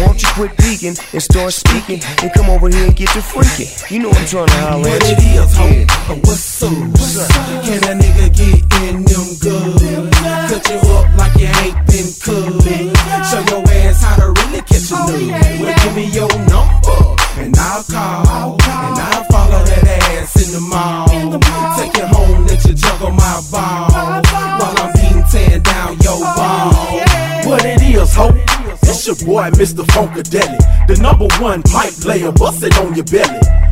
Won't you quit peeking and start speaking and come over here and get to freaking? You know I'm trying to holler at you. What it is, ho? What's up? Can a nigga get in them good? Cut you up like you ain't been cooked. Show your ass how to really catch a nut. Well, give me your number and I'll call, and I'll follow that ass in the mall. Take you home, let you juggle my ball while I'm beating tearing down your ball. What it is, ho? It's your boy, Mr. Funkadelic, the #1 pipe layer, bust it on your belly.